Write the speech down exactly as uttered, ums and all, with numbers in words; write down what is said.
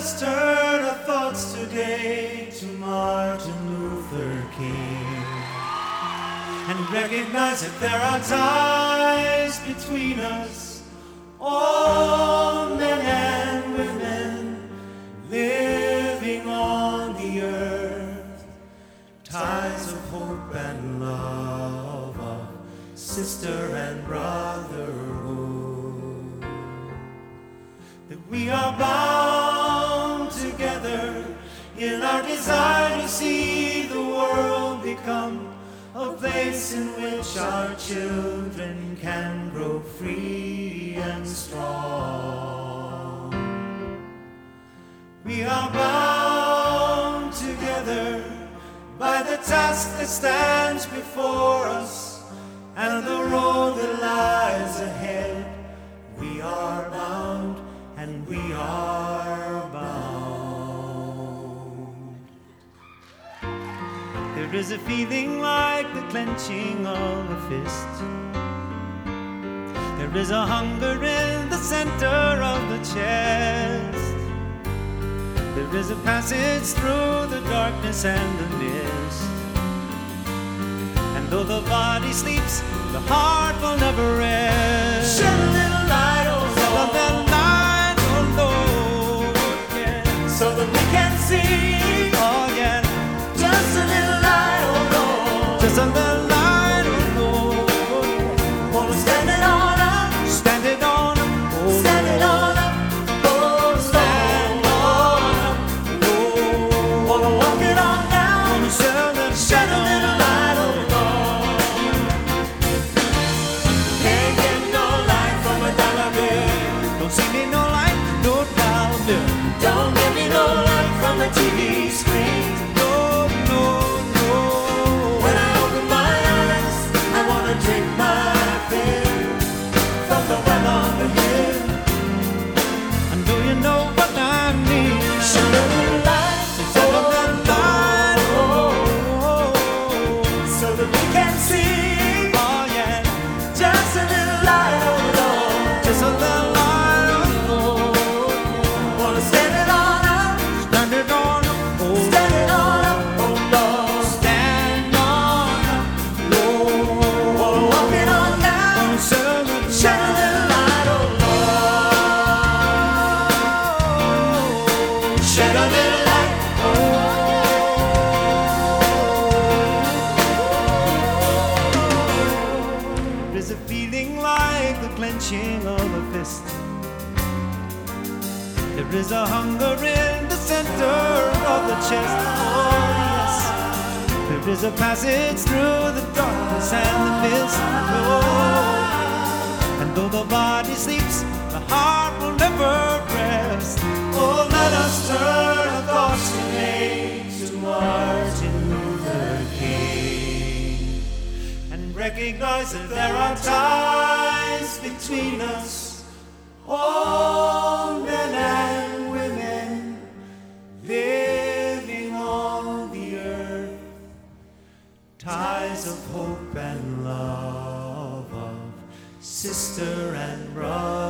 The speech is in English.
us turn our thoughts today to Martin Luther King and recognize that there are ties between us, all men and women living on the earth, ties of hope and love, of sister and brotherhood, that we are bound together in our desire to see the world become a place in which our children can grow free and strong. We are bound together by the task that stands before us and the road that lies ahead. We are bound and we are bound. There is a feeling like the clenching of a fist. There is a hunger in the center of the chest. There is a passage through the darkness and the mist. And though the body sleeps, the heart will never rest. Shed a little light, oh Lord, a little light, oh Lord, yeah, so that we can see, oh yeah, just a little light, oh Lord, just a little light, oh Lord, wanna stand it on up, stand it on up, oh stand it on up, oh stand on up, Lord, wanna walk it on down, wanna shed a little, shed a little light, oh Lord. Can't get no light from a dollar bill. Don't see me no light, no dollar bill. Don't give me no light from the T V screen. No, no, no. When I open my eyes, I wanna drink my fill from the well on the hill. And do you know what I mean? Shed a little light, shed a little light, oh, so that we can see. Oh yeah, just a little light, oh Lord, just a little light, oh Lord. Wanna stand it on up, stand it on up, oh stand it on up, oh Lord, stand on up, Lord. Wanna walk it on down, shed a little, shed a little light, oh Lord, shed a little light, oh. There's a feeling like the clenching of a fist. There is a hunger in the center of the chest. Oh yes, there is a passage through the darkness and the mist. Oh, and though the body sleeps, the heart will never rest. Oh, let us turn our thoughts today to Martin Luther King and recognize that there are ties between us, all men and women living on the earth, ties of hope and love, of sister and brother.